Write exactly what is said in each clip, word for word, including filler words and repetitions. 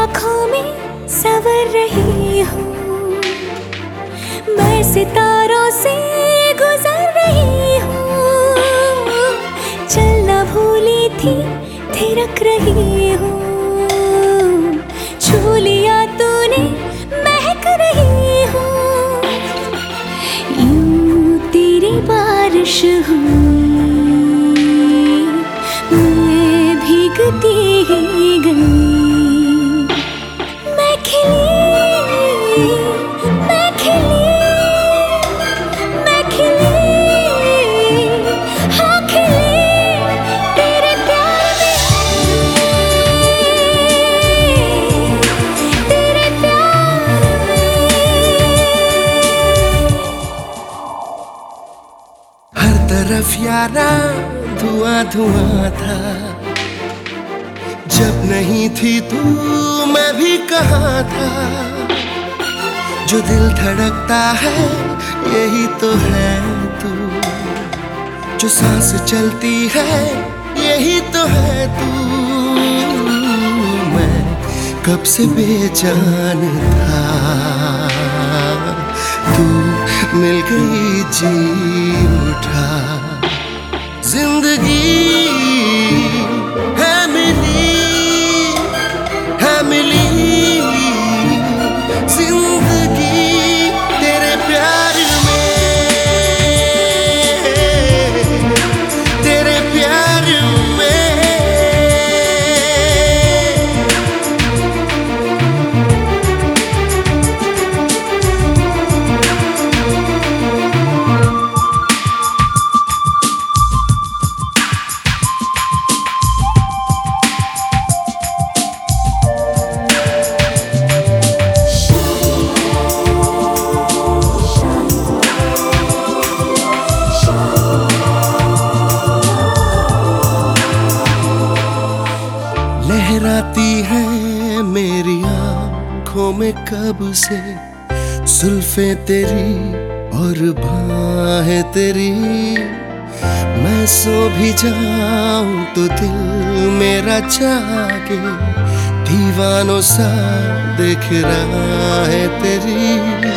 आँखों में संवर रही हूँ, मैं सितारों से गुजर रही हूँ। चलना भूली थी थिरक रही हूँ, छू लिया तूने महक रही हूँ। यूं तेरी बारिश हुई, मैं भीगती ही गई। मैं खिली, मैं खिली, मैं खिली, हाँ खिली तेरे प्यार में, तेरे प्यार में। हर तरफ यारा धुआं धुआं था, जब नहीं थी तू मैं भी कहाँ था। जो दिल धड़कता है यही तो है तू, जो सांस चलती है यही तो है तू। मैं कब से बेजान था, तू मिल गई जी उठा। जिंदगी है मिली, है मिली जिंदगी तेरे प्यार में, तेरे प्यार में। लहराती है मेरी आँखों में कब से जुल्फे तेरी और बाहें तेरी। मैं सो भी जाऊं तो दिल मेरा जागे, दीवानों सा देख रहा है तेरी।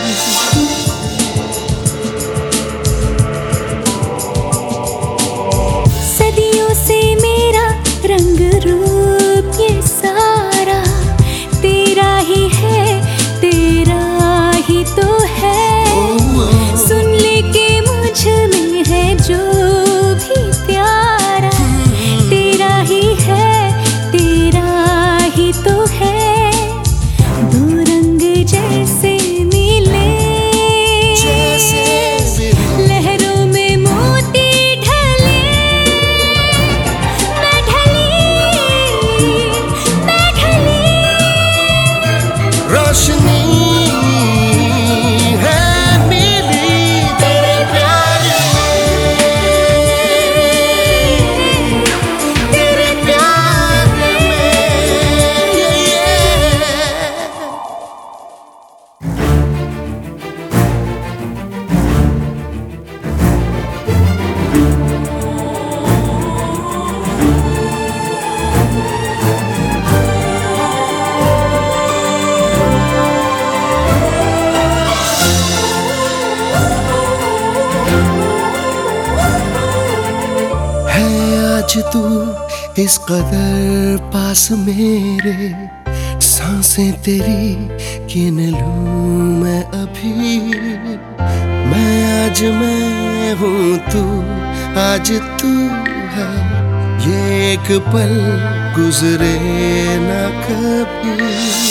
सदियों से मेरा रंग रूप ये सारा तेरा ही है, तेरा ही तो है। सुन ले के मुझ में है जो भी प्यारा, तेरा ही है, तेरा ही तो है। दो रंग जैसे मिले, लहरों में मोती ढले। मैं ढली, मैं ढली, रोशनी है मिली तेरे प्यार में, तेरे प्यार में। आज तू इस कदर पास मेरे, सांसें तेरी गिन लूं मैं अभी। मैं आज मैं हूँ तू, आज तू है, ये एक पल गुजरे ना कभी।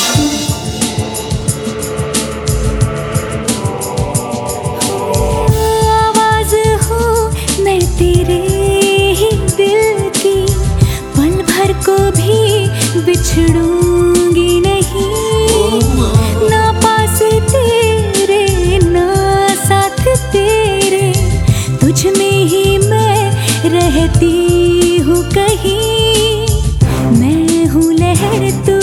आवाज हूँ मैं तेरे ही दिल की, पल भर को भी बिछड़ूंगी नहीं। ना पास तेरे ना साथ तेरे, तुझ में ही मैं रहती हूँ कहीं। मैं हूँ लहर तू